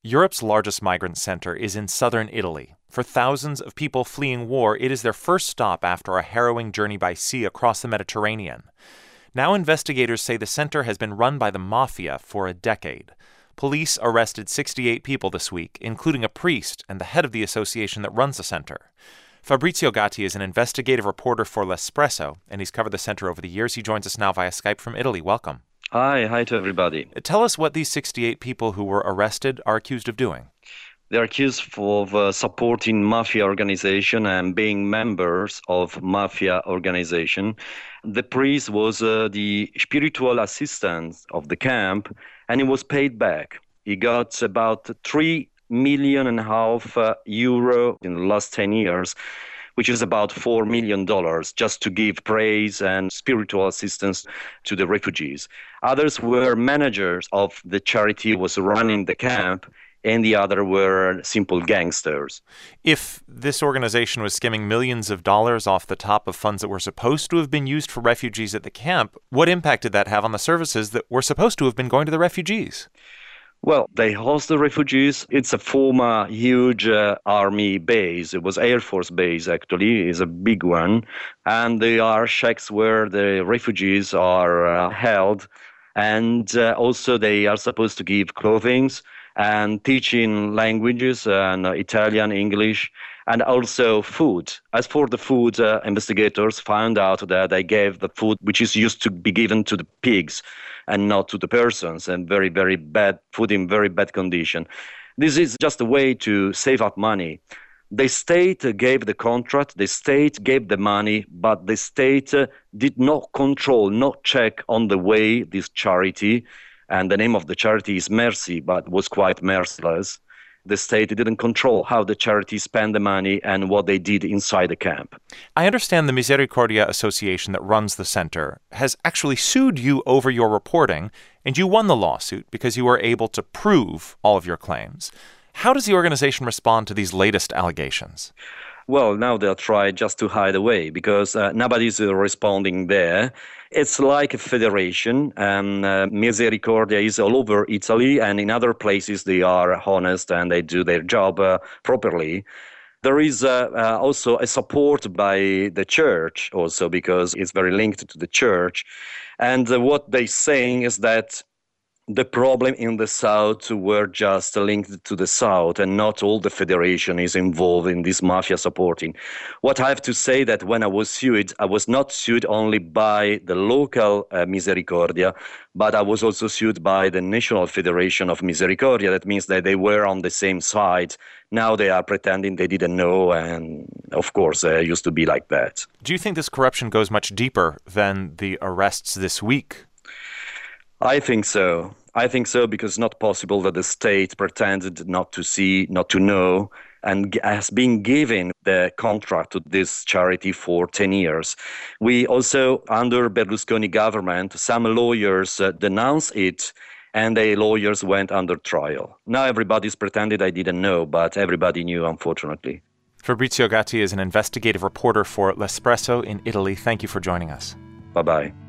Europe's largest migrant center is in southern Italy. For thousands of people fleeing war, it is their first stop after a harrowing journey by sea across the Mediterranean. Now investigators say the center has been run by the mafia for a decade. Police arrested 68 people this week, including a priest and the head of the association that runs the center. Fabrizio Gatti is an investigative reporter for L'Espresso, and he's covered the center over the years. He joins us now via Skype from Italy. Welcome. Hi to everybody. Tell us what these 68 people who were arrested are accused of doing. They're accused of supporting mafia organization and being members of mafia organization. The priest was the spiritual assistant of the camp, and he was paid back. He got about €3.5 million in the last 10 years, which is about $4 million, just to give praise and spiritual assistance to the refugees. Others were managers of the charity who was running the camp, and the other were simple gangsters. If this organization was skimming millions of dollars off the top of funds that were supposed to have been used for refugees at the camp, what impact did that have on the services that were supposed to have been going to the refugees? Well, they host the refugees. It's a former huge army base. It was Air Force base, actually. It's a big one. And there are shacks where the refugees are held. And also they are supposed to give clothing and teaching languages, and Italian, English, and also food. As for the food, investigators found out that they gave the food which is used to be given to the pigs and not to the persons, and very, very bad food in very bad condition. This is just a way to save up money. The state gave the contract, the state gave the money, but the state did not control, not check on the way this charity, and the name of the charity is Mercy, but was quite merciless. The state didn't control how the charity spent the money and what they did inside the camp. I understand the Misericordia Association that runs the center has actually sued you over your reporting, and you won the lawsuit because you were able to prove all of your claims. How does the organization respond to these latest allegations? Well, now they'll try just to hide away because nobody's responding there. It's like a federation, and Misericordia is all over Italy, and in other places they are honest and they do their job properly. There is also a support by the church also, because it's very linked to the church. And what they're saying is that the problem in the south were just linked to the south, and not all the federation is involved in this mafia supporting. What I have to say that when I was sued, I was not sued only by the local Misericordia, but I was also sued by the National Federation of Misericordia. That means that they were on the same side. Now they are pretending they didn't know, and of course it used to be like that. Do you think this corruption goes much deeper than the arrests this week? I think so. Because it's not possible that the state pretended not to see, not to know, and has been given the contract to this charity for 10 years. We also, under Berlusconi government, some lawyers denounced it, and the lawyers went under trial. Now everybody's pretended I didn't know, but everybody knew, unfortunately. Fabrizio Gatti is an investigative reporter for L'Espresso in Italy. Thank you for joining us. Bye-bye.